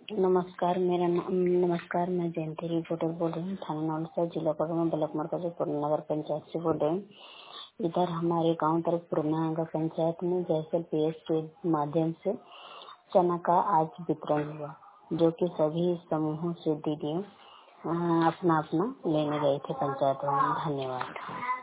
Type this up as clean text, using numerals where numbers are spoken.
नमस्कार, मैं जयंती रिपोर्टर बोल रही हूँ। थाना नौलसा, जिला कोडरमा, ब्लॉक मरकज पुराना नगर पंचायत से बोल रही हूँ। इधर हमारे गांव तरफ पुराना नगर पंचायत में जैसे पीएस के माध्यम से चना का आज वितरण हुआ, जो कि सभी समूहों से दीदियों अपना अपना लेने गए थे पंचायत में। धन्यवाद।